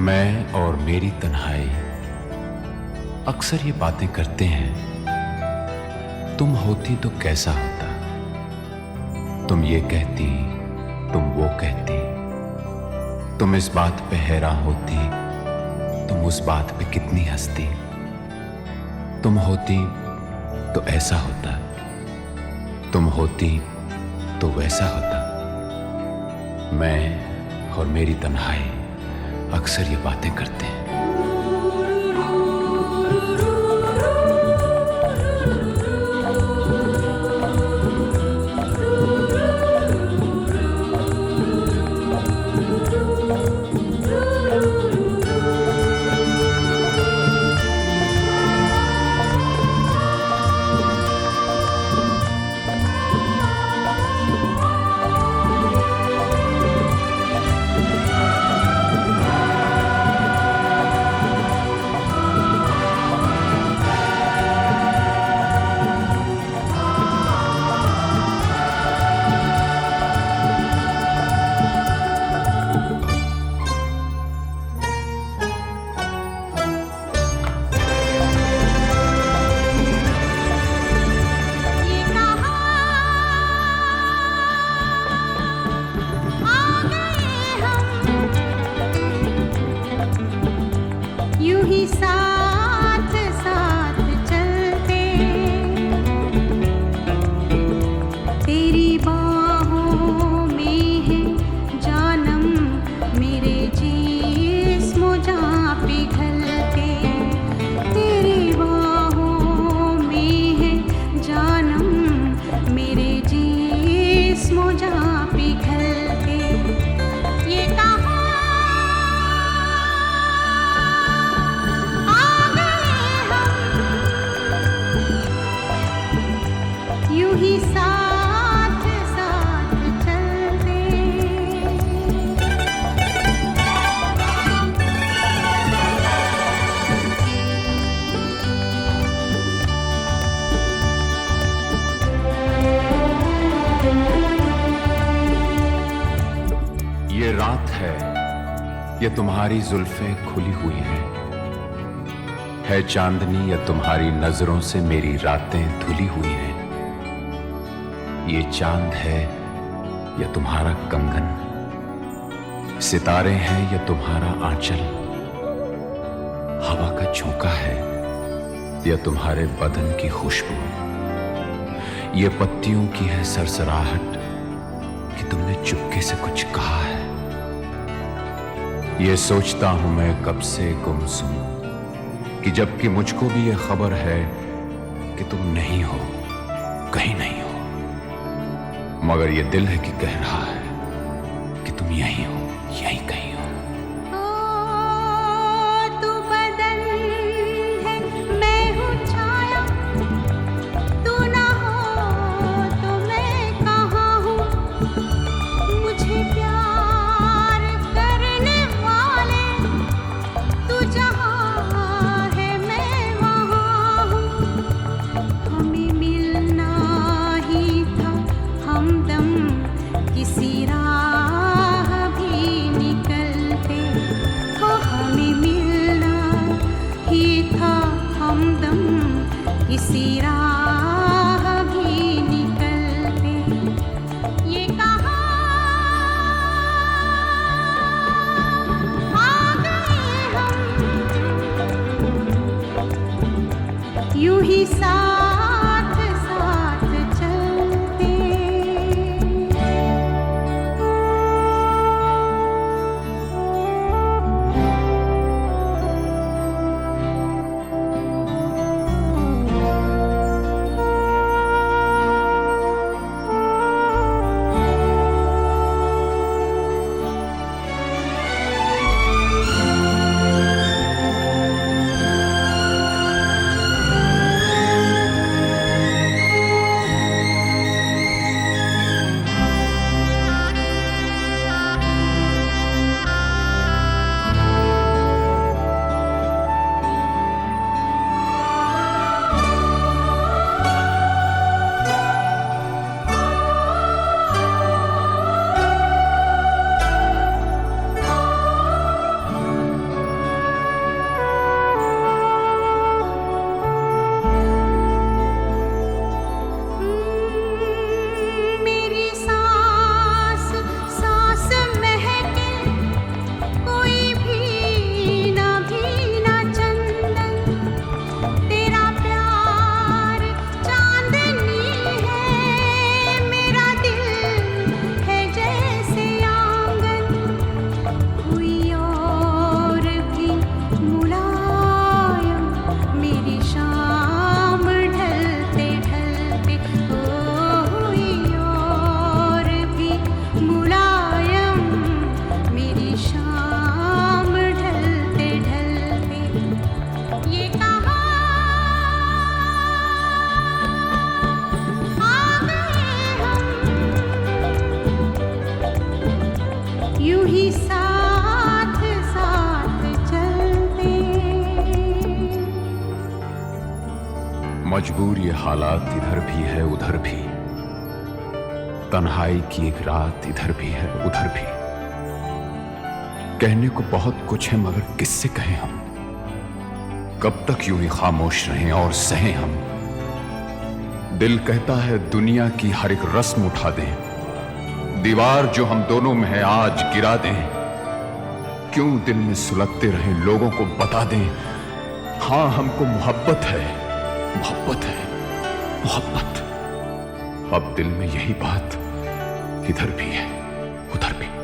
मैं और मेरी तन्हाई अक्सर ये बातें करते हैं, तुम होती तो कैसा होता। तुम ये कहती, तुम वो कहती, तुम इस बात पे हैरान होती, तुम उस बात पे कितनी हंसती। तुम होती तो ऐसा होता, तुम होती तो वैसा होता। मैं और मेरी तन्हाई अक्सर ये बातें करते हैं। यूं ही साथ साथ चलते, तेरी बाहों में है जानम, मेरे जिस्म जहाँ पिघलते। तेरी बाहों में है जानम, मेरे जिस्म जहाँ पिघलते। ये कहाँ यूं ही साथ साथ चलते। ये रात है, ये तुम्हारी जुल्फें खुली हुई हैं, है चांदनी या तुम्हारी नजरों से मेरी रातें धुली हुई हैं। ये चांद है या तुम्हारा कंगन, सितारे हैं या तुम्हारा आंचल, हवा का झोंका है या तुम्हारे बदन की खुशबू। ये पत्तियों की है सरसराहट कि तुमने चुपके से कुछ कहा है। ये सोचता हूं मैं कब से गुमसुम, कि जबकि मुझको भी ये खबर है कि तुम नहीं हो, कहीं नहीं हो, मगर ये दिल है कि कह रहा है कि तुम यहीं हो, यहीं कहीं हो। तू बदन है, मैं हूँ छाया, तू ना हो तो मैं कहाँ हूँ। मुझे प्यार करने वाले, तू जहाँ है मैं वहाँ हूँ। हमें मिलना ही था हमदम, किसी राह भी निकल मजबूर ये हालात इधर भी है उधर भी, तन्हाई की एक रात इधर भी है उधर भी। कहने को बहुत कुछ है मगर किससे कहें हम, कब तक यूं ही खामोश रहें और सहें हम। दिल कहता है दुनिया की हर एक रस्म उठा दें, दीवार जो हम दोनों में है आज गिरा दें। क्यों दिल में सुलगते रहे लोगों को बता दें, हां हमको मोहब्बत है, मोहब्बत है, मोहब्बत। अब दिल में यही बात इधर भी है उधर भी।